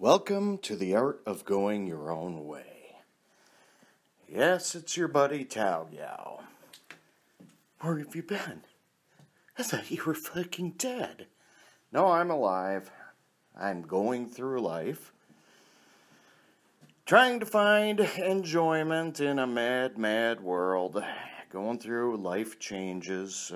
Welcome to the art of going your own way. Yes, it's your buddy Tao Yao. Where have you been? I thought you were fucking dead. No, I'm alive. I'm going through life, trying to find enjoyment in a mad, mad world. Going through life changes.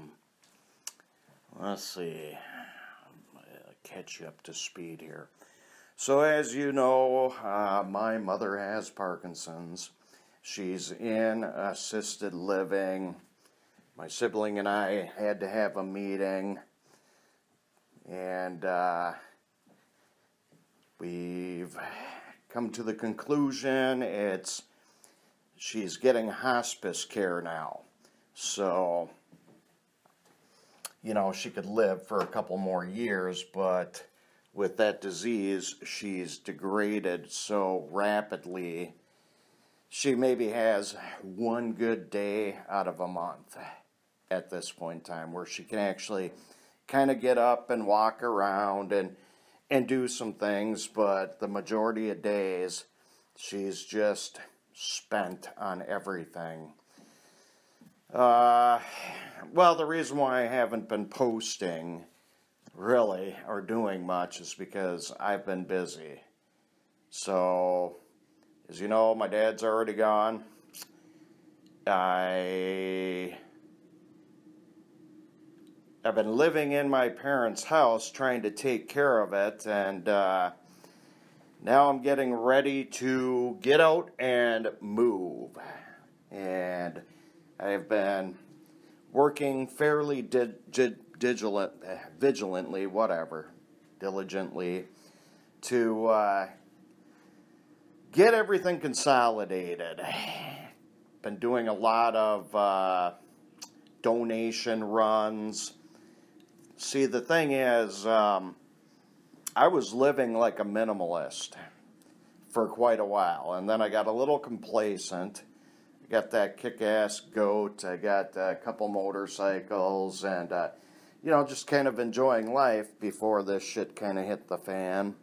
Let's see. I'll catch you up to speed here. So as you know, my mother has Parkinson's. She's in assisted living. My sibling and I had to have a meeting. And we've come to the conclusion she's getting hospice care now. So, she could live for a couple more years, but with that disease, she's degraded so rapidly, she maybe has one good day out of a month at this point in time where she can actually kind of get up and walk around and do some things, but the majority of days, she's just spent on everything. Well, the reason why I haven't been posting really or doing much is because I've been busy. So, as you know, my dad's already gone. I've been living in my parents' house trying to take care of it, and now I'm getting ready to get out and move. And I've been working fairly diligently to get everything consolidated. Been doing a lot of donation runs. See, the thing is, I was living like a minimalist for quite a while, and then I got a little complacent. I got that kick-ass goat, I got a couple motorcycles, and, just kind of enjoying life before this shit kind of hit the fan.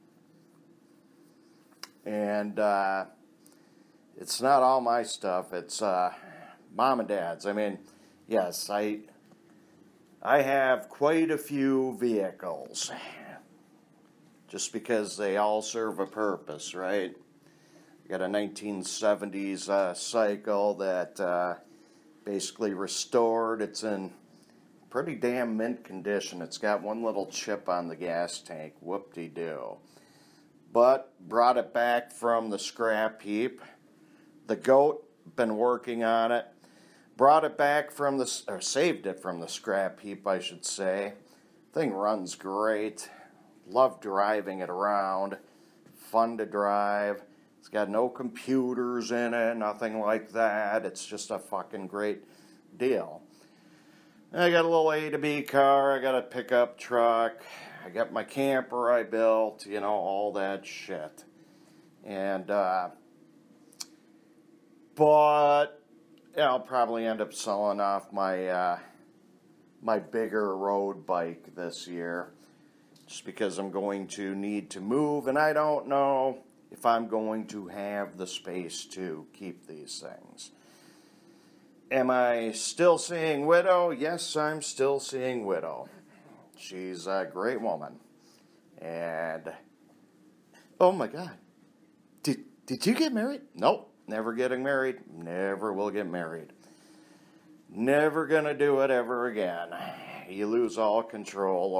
And it's not all my stuff, it's mom and dad's. I mean, yes, I have quite a few vehicles, just because they all serve a purpose, right? I got a 1970s cycle that basically restored. It's in pretty damn mint condition. It's got one little chip on the gas tank, whoop-de-doo. But brought it back from the scrap heap. The goat, been working on it. Brought it back saved it from the scrap heap, I should say. Thing runs great. Love driving it around. Fun to drive. It's got no computers in it, nothing like that. It's just a fucking great deal. I got a little A to B car. I got a pickup truck. I got my camper I built, all that shit. And, but, I'll probably end up selling off my bigger road bike this year, just because I'm going to need to move, and I don't know if I'm going to have the space to keep these things. Am I still seeing Widow? Yes, I'm still seeing Widow. She's a great woman. And, oh my God. Did you get married? Nope, never getting married. Never will get married. Never gonna do it ever again. You lose all control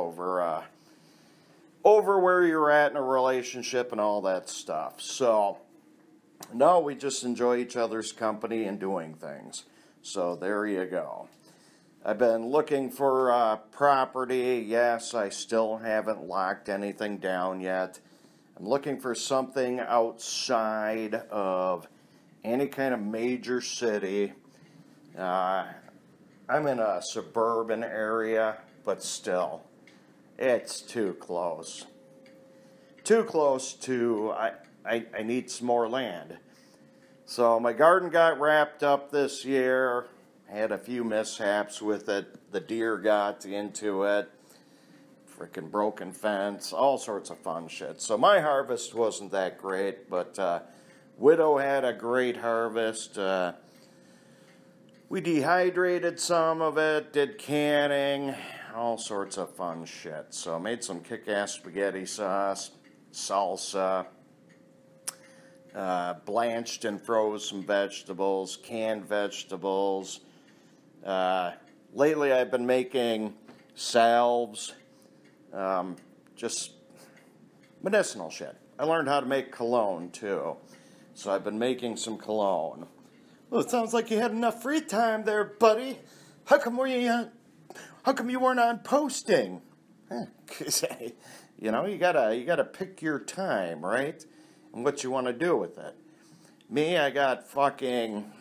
over where you're at in a relationship and all that stuff. So, no, we just enjoy each other's company and doing things. So there you go. I've been looking for property. Yes, I still haven't locked anything down yet. I'm looking for something outside of any kind of major city. I'm in a suburban area, but still, it's too close. Too close to, I need some more land. So my garden got wrapped up this year. Had a few mishaps with it. The deer got into it. freaking broken fence, all sorts of fun shit. So my harvest wasn't that great, but Widow had a great harvest. We dehydrated some of it, did canning, all sorts of fun shit. So I made some kick-ass spaghetti sauce, salsa, blanched and froze some vegetables, canned vegetables. Lately I've been making salves, just medicinal shit. I learned how to make cologne too, so I've been making some cologne. Well, it sounds like you had enough free time there, buddy. How come you weren't on posting? Cause you gotta pick your time, right? And what you want to do with it. Me, I got fucking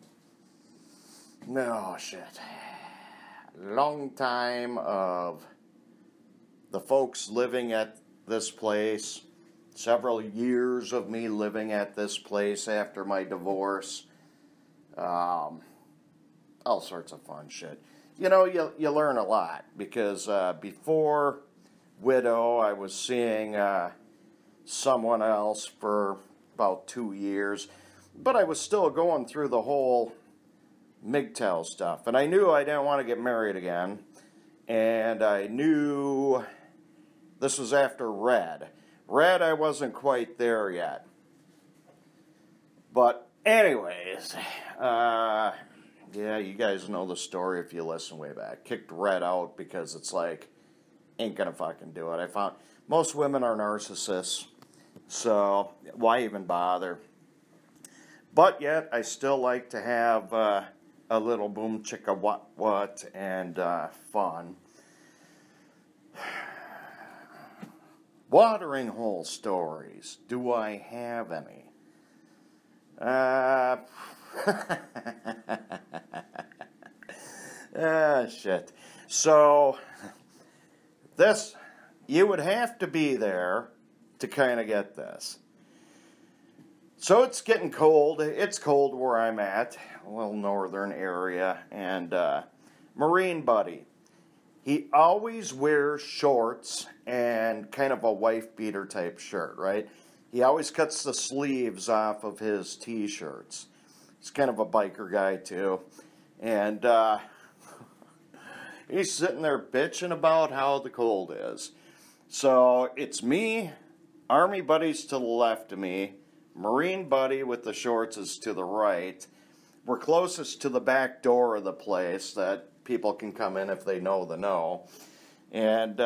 long time of the folks living at this place, several years of me living at this place after my divorce, all sorts of fun shit. You know, you learn a lot, because before Widow, I was seeing someone else for about 2 years, but I was still going through the whole MGTOW stuff, and I knew I didn't want to get married again, and I knew this was after Red. Red, I wasn't quite there yet. But anyways, yeah, you guys know the story if you listen way back. Kicked Red out because it's like, ain't gonna fucking do it. I found most women are narcissists, so why even bother? But yet, I still like to have a little boom chicka what and fun. Watering hole stories. Do I have any? Shit. So, you would have to be there to kind of get this. So it's getting cold. It's cold where I'm at, a little northern area, and Marine buddy, he always wears shorts and kind of a wife beater type shirt, right? He always cuts the sleeves off of his t-shirts. He's kind of a biker guy too, and he's sitting there bitching about how the cold is. So it's me, Army buddy's to the left of me, Marine buddy with the shorts is to the right. We're closest to the back door of the place that people can come in if they know the know. And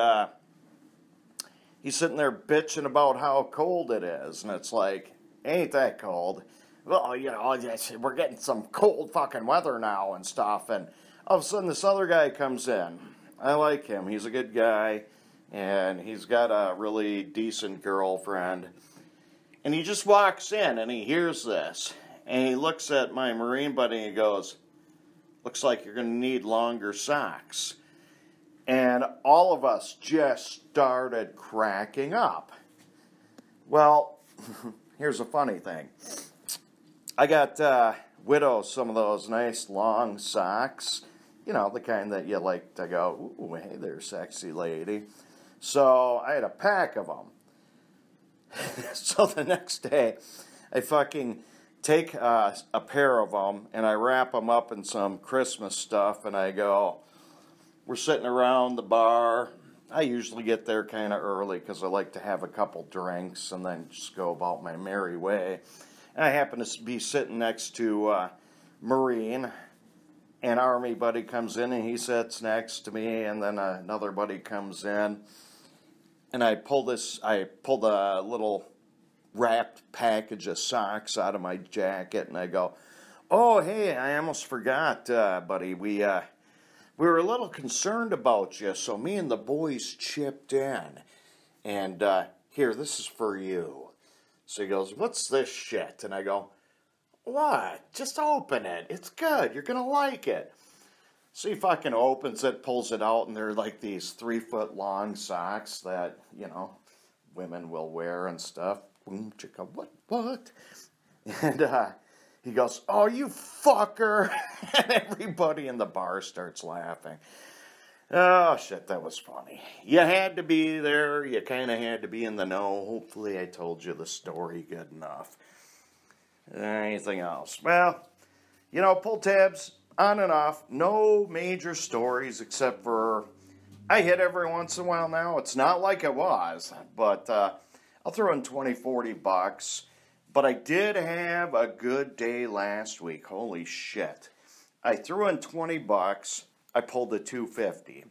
he's sitting there bitching about how cold it is. And it's like, ain't that cold? Well, you know, we're getting some cold fucking weather now and stuff. And all of a sudden this other guy comes in. I like him. He's a good guy. And he's got a really decent girlfriend. And he just walks in and he hears this. And he looks at my Marine buddy and he goes, looks like you're going to need longer socks. And all of us just started cracking up. Well, here's a funny thing. I got Widow some of those nice long socks. You know, the kind that you like to go, ooh, hey there, sexy lady. So I had a pack of them. So the next day, I fucking take a pair of them and I wrap them up in some Christmas stuff and I go, we're sitting around the bar. I usually get there kind of early because I like to have a couple drinks and then just go about my merry way. And I happen to be sitting next to Marine, and Army buddy comes in and he sits next to me, and then another buddy comes in. And I pull the little wrapped package of socks out of my jacket, and I go, oh, hey, I almost forgot, buddy. We were a little concerned about you, so me and the boys chipped in. And here, this is for you. So he goes, what's this shit? And I go, what? Just open it. It's good. You're going to like it. So he fucking opens it, pulls it out, and they're like these 3-foot long socks that, you know, women will wear and stuff. Boom, chicka, what? And he goes, oh, you fucker. And everybody in the bar starts laughing. Oh, shit, that was funny. You had to be there. You kind of had to be in the know. Hopefully I told you the story good enough. Anything else? Well, pull tabs on and off. No major stories except for I hit every once in a while now. It's not like it was, but I'll throw in 20, 40 bucks. But I did have a good day last week. Holy shit. I threw in 20 bucks. I pulled a 250.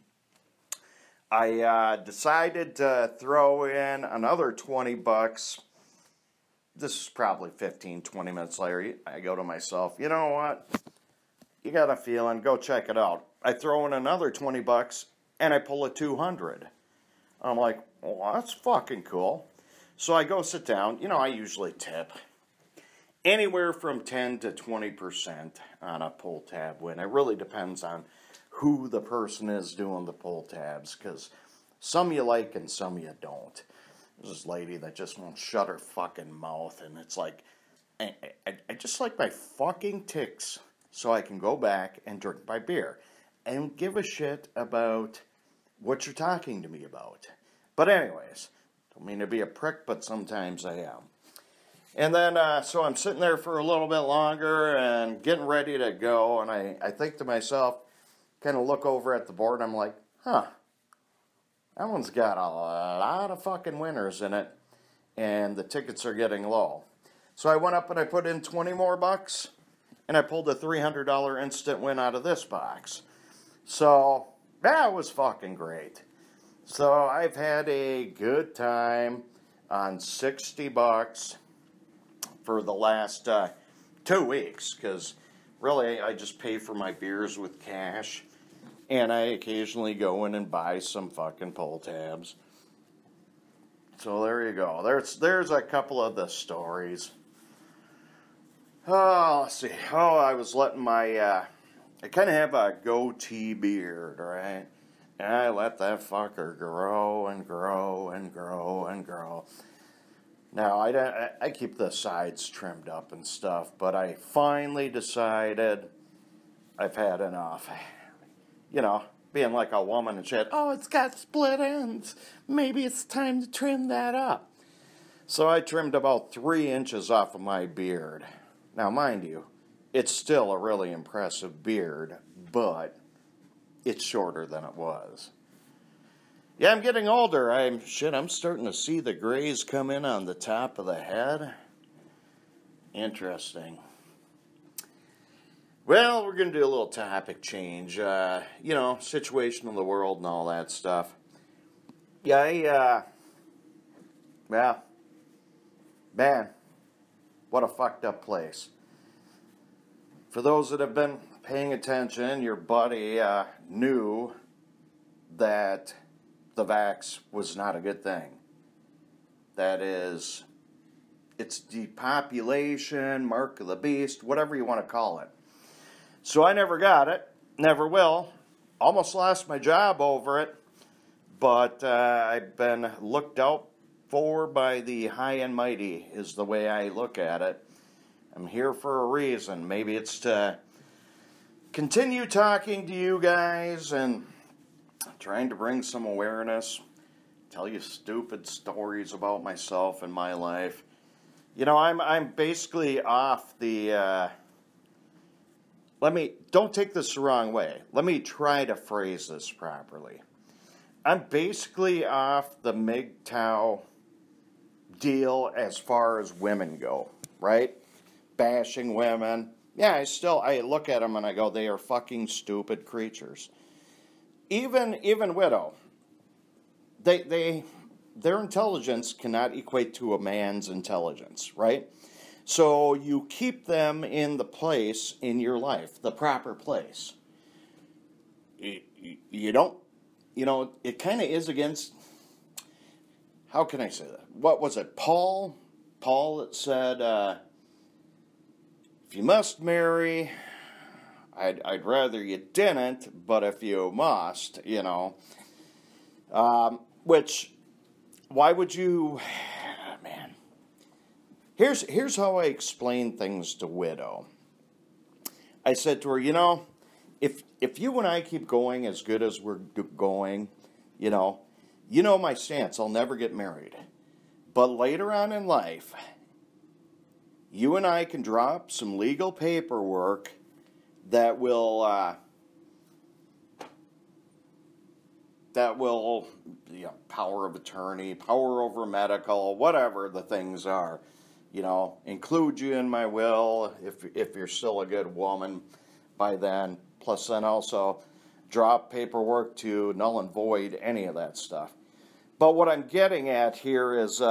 I decided to throw in another 20 bucks. This is probably 15, 20 minutes later. I go to myself, you know what? You got a feeling, go check it out. I throw in another 20 bucks and I pull a 200. I'm like, well, that's fucking cool. So I go sit down. I usually tip anywhere from 10 to 20% on a pull tab win. It really depends on who the person is doing the pull tabs, because some you like and some you don't. There's this lady that just won't shut her fucking mouth, and it's like, I just like my fucking ticks so I can go back and drink my beer and give a shit about what you're talking to me about. But anyways, don't mean to be a prick, but sometimes I am. And then, so I'm sitting there for a little bit longer and getting ready to go, and I think to myself, kind of look over at the board, and I'm like, that one's got a lot of fucking winners in it, and the tickets are getting low. So I went up and I put in 20 more bucks, and I pulled a $300 instant win out of this box. So that was fucking great. So I've had a good time on 60 bucks for the last 2 weeks, because really I just pay for my beers with cash, and I occasionally go in and buy some fucking pull tabs. So there you go. There's a couple of the stories. Oh, let's see. Oh, I was letting my, I kind of have a goatee beard, right? And I let that fucker grow and grow and grow and grow. Now, I keep the sides trimmed up and stuff, but I finally decided I've had enough. Being like a woman and shit, oh, it's got split ends. Maybe it's time to trim that up. So I trimmed about 3 inches off of my beard. Now, mind you, it's still a really impressive beard, but it's shorter than it was. Yeah, I'm getting older. I'm starting to see the grays come in on the top of the head. Interesting. Well, we're going to do a little topic change. Situation of the world and all that stuff. Yeah, man, what a fucked up place. For those that have been paying attention, your buddy knew that the vax was not a good thing. That is, it's depopulation, mark of the beast, whatever you want to call it. So I never got it, never will. Almost lost my job over it, but I've been looked out for by the high and mighty, is the way I look at it. I'm here for a reason. Maybe it's to continue talking to you guys and trying to bring some awareness, tell you stupid stories about myself and my life. I'm basically off the, don't take this the wrong way. Let me try to phrase this properly. I'm basically off the MGTOW deal as far as women go, right? Bashing women. Yeah, I look at them and I go, they are fucking stupid creatures. Even Widow, their intelligence cannot equate to a man's intelligence, right? So you keep them in the place in your life, the proper place. You don't, it kind of is against, how can I say that? What was it, Paul? Paul that said, if you must marry, I'd rather you didn't, but if you must, which, why would you, man. Here's how I explain things to Widow. I said to her, if you and I keep going as good as we're going, you know my stance. I'll never get married. But later on in life, you and I can drop some legal paperwork that will power of attorney, power over medical, whatever the things are. Include you in my will if you're still a good woman by then. Plus then also drop paperwork to null and void any of that stuff. But what I'm getting at here is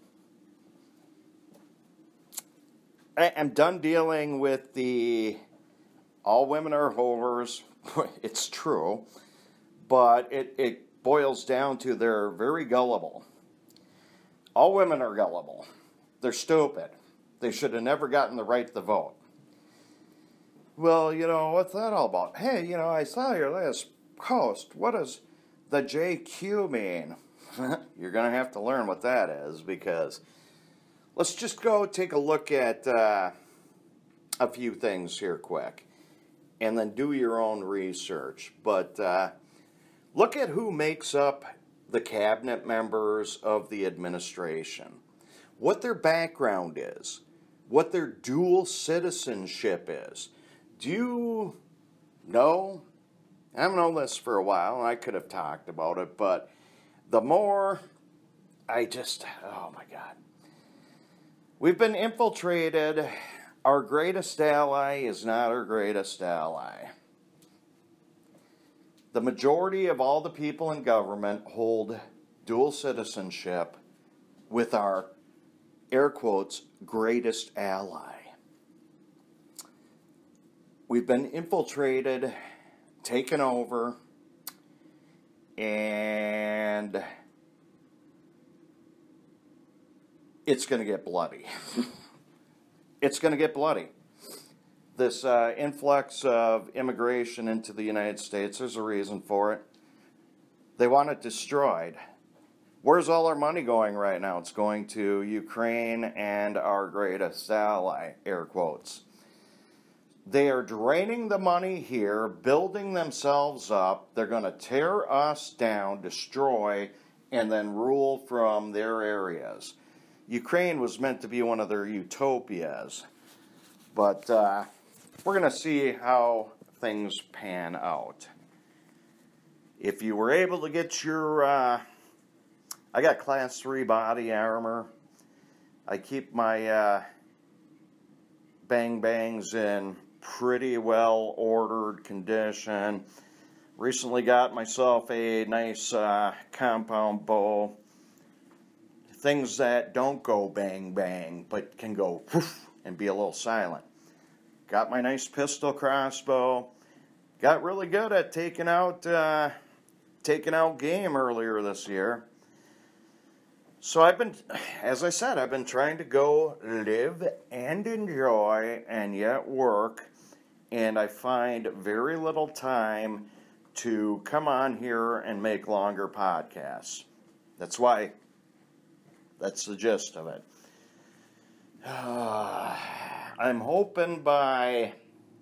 I'm done dealing with the all women are whores. It's true. But it boils down to they're very gullible. All women are gullible. They're stupid. They should have never gotten the right to vote. Well, what's that all about? Hey, I saw your last post. What does the JQ mean? You're going to have to learn what that is, because let's just go take a look at a few things here quick, and then do your own research. But look at who makes up the cabinet members of the administration, what their background is, what their dual citizenship is. Do you know? I've known this for a while, and I could have talked about it, but the more oh my God. We've been infiltrated. Our greatest ally is not our greatest ally. The majority of all the people in government hold dual citizenship with our, air quotes, greatest ally. We've been infiltrated, taken over, and it's going to get bloody. It's going to get bloody. This influx of immigration into the United States, there's a reason for it. They want it destroyed. Where's all our money going right now? It's going to Ukraine and our greatest ally, air quotes. They are draining the money here, building themselves up. They're going to tear us down, destroy, and then rule from their areas. Ukraine was meant to be one of their utopias. But we're going to see how things pan out. If you were able to get your... I got Class 3 body armor. I keep my bang-bangs in pretty well-ordered condition. Recently got myself a nice compound bow. Things that don't go bang-bang, but can go whoosh and be a little silent. Got my nice pistol crossbow. Got really good at taking out game earlier this year. So as I said, I've been trying to go live and enjoy and yet work, and I find very little time to come on here and make longer podcasts. That's the gist of it. I'm hoping by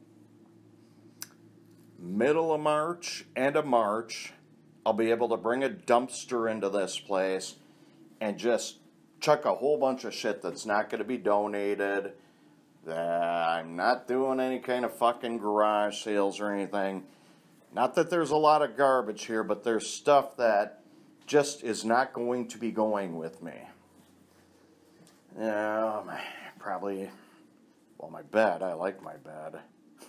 middle of March, end of March, I'll be able to bring a dumpster into this place and just chuck a whole bunch of shit that's not going to be donated. I'm not doing any kind of fucking garage sales or anything. Not that there's a lot of garbage here, but there's stuff that just is not going to be going with me. My bed. I like my bed.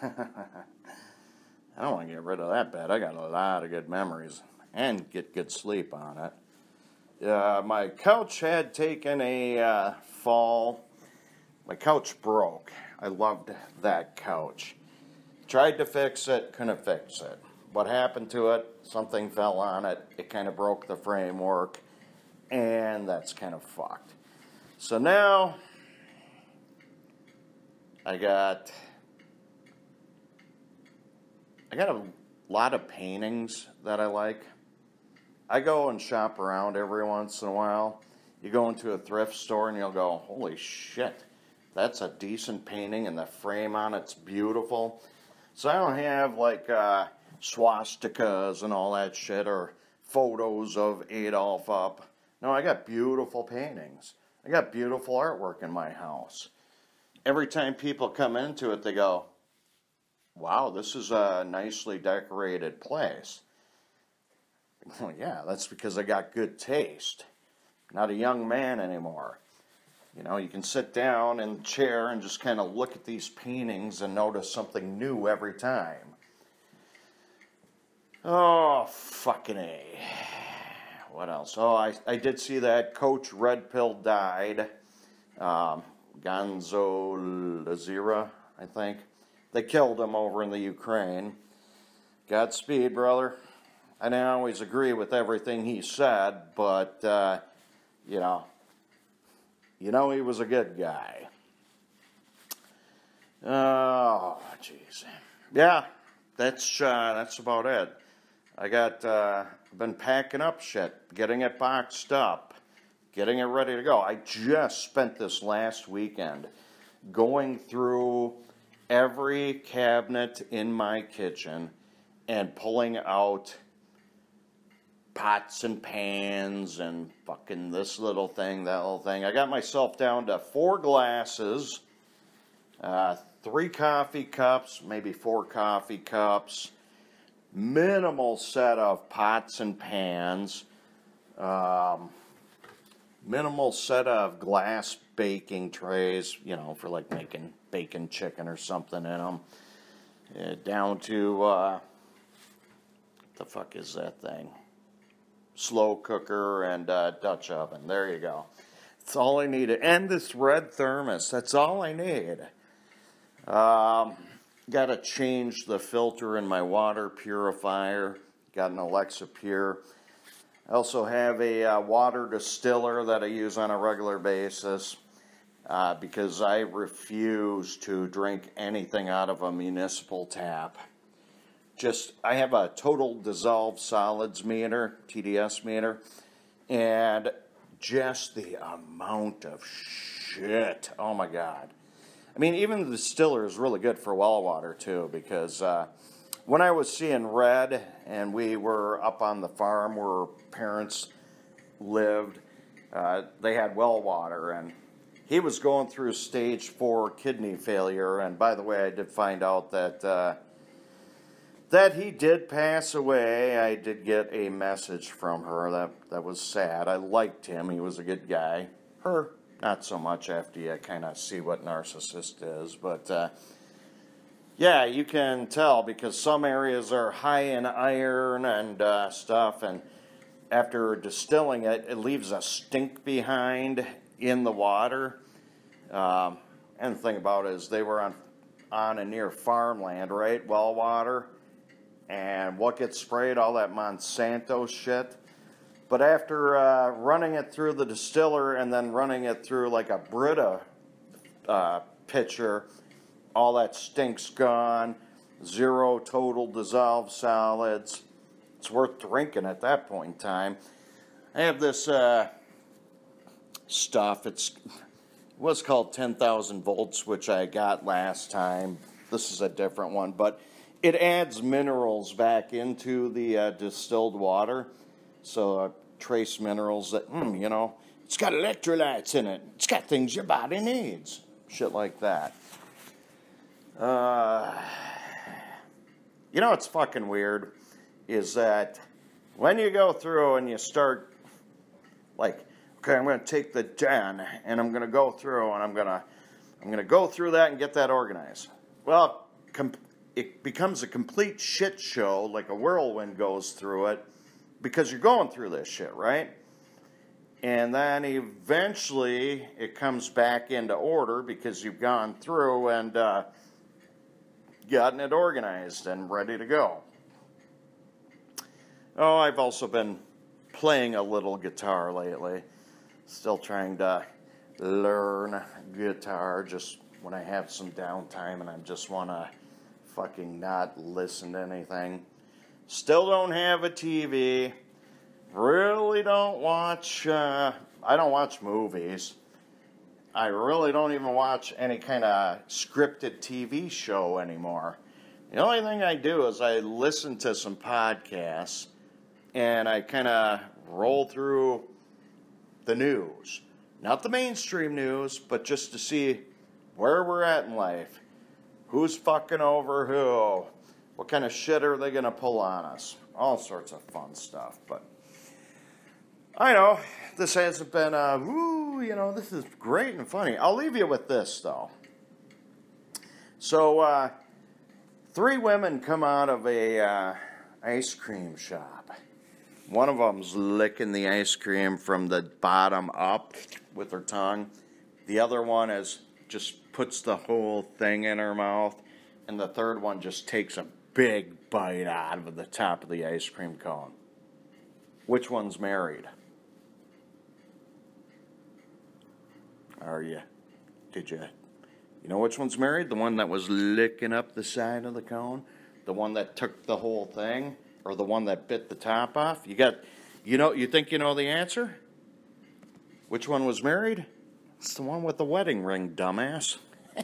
I don't want to get rid of that bed. I got a lot of good memories and get good sleep on it. My couch had taken a fall. My couch broke. I loved that couch. Tried to fix it, couldn't fix it. What happened to it? Something fell on it. It kind of broke the framework, and that's kind of fucked. So now I got a lot of paintings that I like. I go and shop around every once in a while. You go into a thrift store and you'll go, holy shit, that's a decent painting and the frame on it's beautiful. So I don't have like swastikas and all that shit or photos of Adolf up. No, I got beautiful paintings. I got beautiful artwork in my house. Every time people come into it, they go, wow, this is a nicely decorated place. Well, yeah, that's because I got good taste. Not a young man anymore. You know, you can sit down in the chair and just kind of look at these paintings and notice something new every time. Oh, fucking A. What else? Oh, I did see that Coach Red Pill died. Gonzo Lazira, I think. They killed him over in the Ukraine. Godspeed, brother. I didn't always agree with everything he said, but, you know he was a good guy. Oh, jeez. Yeah, that's about it. I got, been packing up shit, getting it boxed up, getting it ready to go. I just spent this last weekend going through every cabinet in my kitchen and pulling out pots and pans and fucking this little thing, that little thing. I got myself down to 4 glasses, 3 coffee cups, maybe 4 coffee cups, minimal set of pots and pans, minimal set of glass baking trays, you know, for like making bacon chicken or something in them, down to, what the fuck is that thing? Slow cooker and Dutch oven. There you go. That's all I needed. And this red thermos. That's all I need. Got to change the filter in my water purifier. Got an Alexa Pure. I also have a water distiller that I use on a regular basis because I refuse to drink anything out of a municipal tap. I have a total dissolved solids meter, TDS meter, and just the amount of shit. Oh my God. I mean, even the distiller is really good for well water too, because when I was seeing red and we were up on the farm where parents lived, they had well water, and he was going through stage 4 kidney failure. And by the way, I did find out that he did pass away. I did get a message from her. That was sad. I liked him. He was a good guy. Her, not so much after you kind of see what narcissist is. But, yeah, you can tell because some areas are high in iron and stuff. And after distilling it, it leaves a stink behind in the water. And the thing about it is they were on and near farmland, right? Well water. And what gets sprayed? All that Monsanto shit. But after running it through the distiller and then running it through like a Brita pitcher, all that stink's gone. 0 total dissolved solids. It's worth drinking at that point in time. I have this stuff. It was called 10,000 volts, which I got last time. This is a different one, but it adds minerals back into the distilled water. So trace minerals that, it's got electrolytes in it. It's got things your body needs. Shit like that. What's fucking weird is that when you go through and you start, like, okay, I'm going to take the den and I'm going to go through and I'm going to go through that and get that organized. Well, it becomes a complete shit show, like a whirlwind goes through it, because you're going through this shit, right? And then eventually it comes back into order because you've gone through and gotten it organized and ready to go. Oh, I've also been playing a little guitar lately. Still trying to learn guitar just when I have some downtime and I just want to fucking not listen to anything. Still don't have a TV. Really don't watch, I don't watch movies. I really don't even watch any kind of scripted TV show anymore. The only thing I do is I listen to some podcasts and I kind of roll through the news. Not the mainstream news, but just to see where we're at in life. Who's fucking over who? What kind of shit are they going to pull on us? All sorts of fun stuff. But I know this hasn't been, this is great and funny. I'll leave you with this, though. So, 3 women come out of a ice cream shop. One of them's licking the ice cream from the bottom up with her tongue. The other one just puts the whole thing in her mouth. And the third one just takes a big bite out of the top of the ice cream cone. Which one's married? You know which one's married? The one that was licking up the side of the cone? The one that took the whole thing? Or the one that bit the top off? You think you know the answer? Which one was married? It's the one with the wedding ring, dumbass.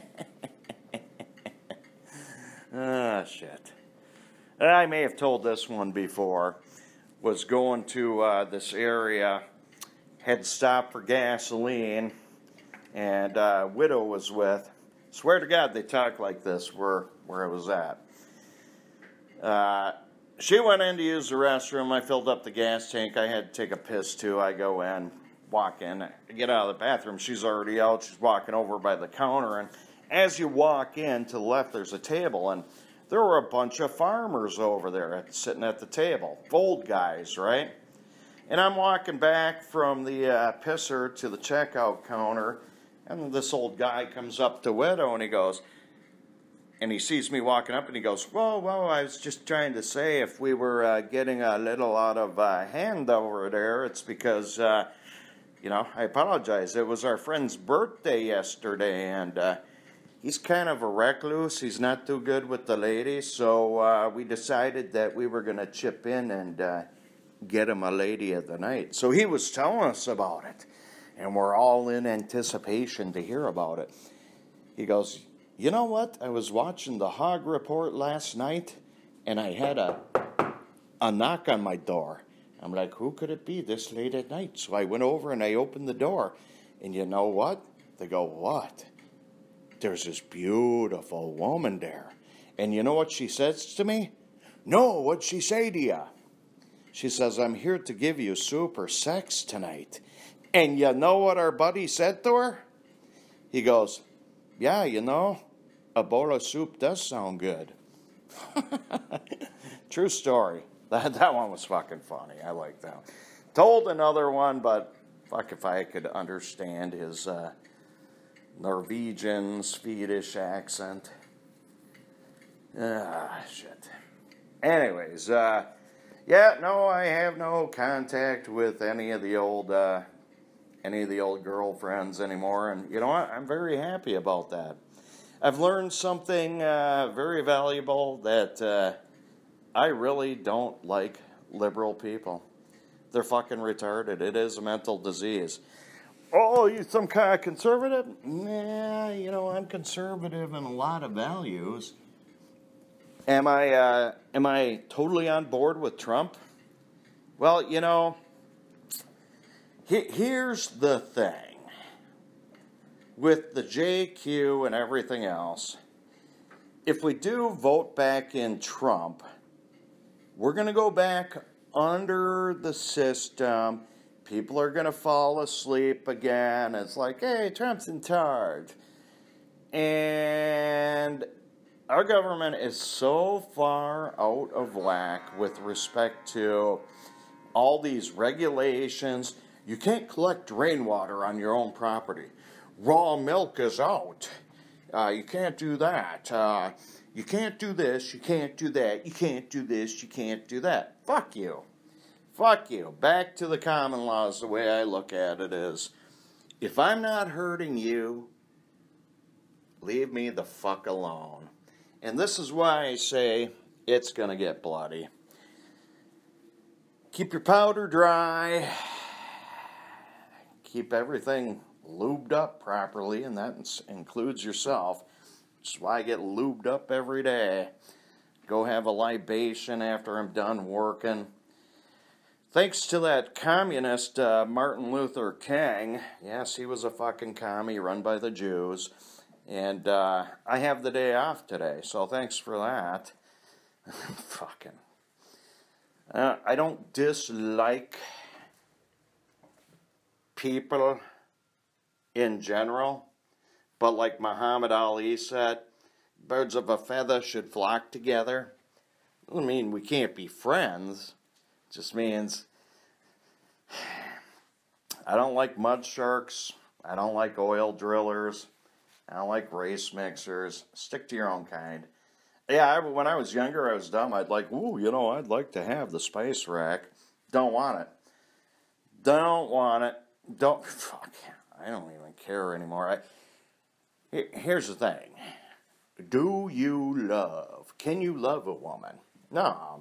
Shit. I may have told this one before. Was going to this area, had stopped for gasoline, and widow was with. Swear to God, they talk like this where I was at. She went in to use the restroom. I filled up the gas tank. I had to take a piss too. I go in, walk in, I get out of the bathroom. She's already out. She's walking over by the counter. And as you walk in to the left, there's a table. And there were a bunch of farmers over there sitting at the table. Old guys, right? And I'm walking back from the pisser to the checkout counter. And this old guy comes up to widow and he goes, and he sees me walking up and he goes, whoa, I was just trying to say if we were getting a little out of hand over there, it's because, I apologize. It was our friend's birthday yesterday and he's kind of a recluse. He's not too good with the ladies. So we decided that we were going to chip in and get him a lady of the night. So he was telling us about it. And we're all in anticipation to hear about it. He goes, you know what? I was watching the Hog Report last night, and I had a knock on my door. I'm like, who could it be this late at night? So I went over and I opened the door. And you know what? They go, what? There's this beautiful woman there. And you know what she says to me? No, what'd she say to you? She says, I'm here to give you super sex tonight. And you know what our buddy said to her? He goes, yeah, a bowl of soup does sound good. True story. That one was fucking funny. I like that one. Told another one, but fuck if I could understand his Norwegian, Swedish accent. Shit. Anyways, I have no contact with any of the old girlfriends anymore, and you know what? I'm very happy about that. I've learned something very valuable that I really don't like liberal people. They're fucking retarded. It is a mental disease. Oh, you some kind of conservative? Nah, I'm conservative in a lot of values. Am I totally on board with Trump? Well, here's the thing. With the JQ and everything else, if we do vote back in Trump, we're going to go back under the system. People are going to fall asleep again. It's like, hey, Trump's in charge. And our government is so far out of whack with respect to all these regulations. You can't collect rainwater on your own property. Raw milk is out. You can't do that. You can't do this. You can't do that. You can't do this. You can't do that. Fuck you. Fuck you. Back to the common laws. The way I look at it is, if I'm not hurting you, leave me the fuck alone. And this is why I say it's going to get bloody. Keep your powder dry. Keep everything lubed up properly, and that includes yourself. Which is why I get lubed up every day. go have a libation after I'm done working. Thanks to that communist Martin Luther King. Yes, he was a fucking commie run by the Jews. And I have the day off today, so thanks for that. Fucking. I don't dislike people in general, but like Muhammad Ali said, birds of a feather should flock together. I mean, we can't be friends. It just means I don't like mud sharks. I don't like oil drillers. I don't like race mixers. Stick to your own kind. Yeah, when I was younger, I was dumb. I'd like, I'd like to have the spice rack. Don't want it. Don't want it. Fuck. I don't even care anymore. Here's the thing. Do you love? Can you love a woman? No.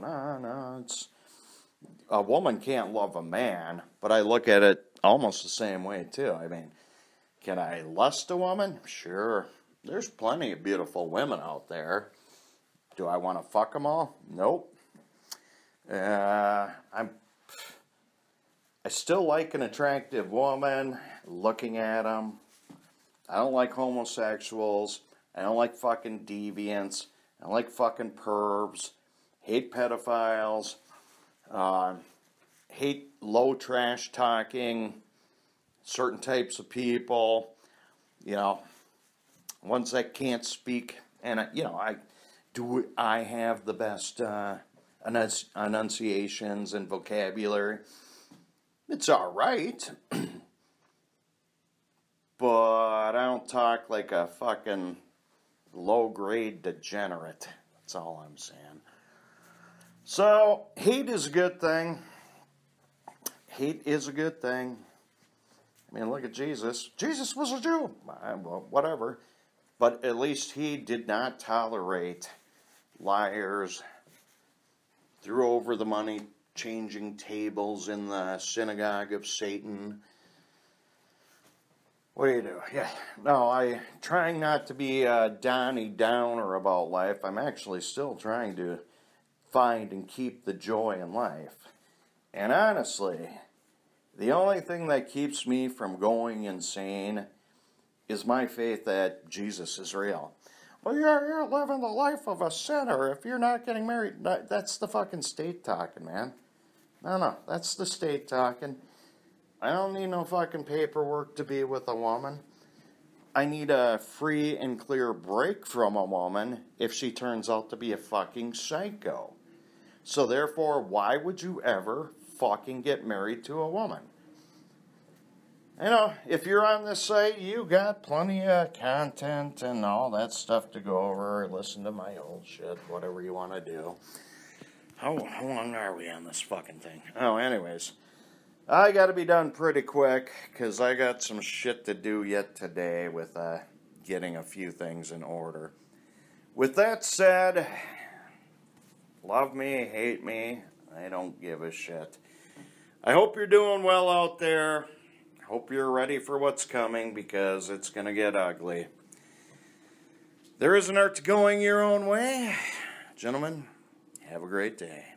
A woman can't love a man, but I look at it almost the same way, too. I mean, can I lust a woman? Sure. There's plenty of beautiful women out there. Do I want to fuck them all? Nope. I still like an attractive woman, looking at them. I don't like homosexuals. I don't like fucking deviants. I don't like fucking pervs. Hate pedophiles. Hate low trash talking. Certain types of people. Ones that can't speak. And, I have the best enunciations and vocabulary. It's all right. But I don't talk like a fucking low-grade degenerate. That's all I'm saying. So, hate is a good thing. Hate is a good thing. I mean, look at Jesus. Jesus was a Jew. Well, whatever. But at least he did not tolerate liars, threw over the money, changing tables in the synagogue of Satan. What do you do? Yeah, no, I trying not to be Donnie Downer about life. I'm actually still trying to find and keep the joy in life. And honestly, the only thing that keeps me from going insane is my faith that Jesus is real. Well, you're living the life of a sinner if you're not getting married. That's the fucking state talking, man. No, that's the state talking. I don't need no fucking paperwork to be with a woman. I need a free and clear break from a woman if she turns out to be a fucking psycho. So therefore, why would you ever fucking get married to a woman? If you're on this site, you got plenty of content and all that stuff to go over. Listen to my old shit, whatever you want to do. How long are we on this fucking thing? Oh, anyways. I got to be done pretty quick because I got some shit to do yet today with getting a few things in order. With that said, love me, hate me, I don't give a shit. I hope you're doing well out there. Hope you're ready for what's coming because it's going to get ugly. There is an art to going your own way. Gentlemen, have a great day.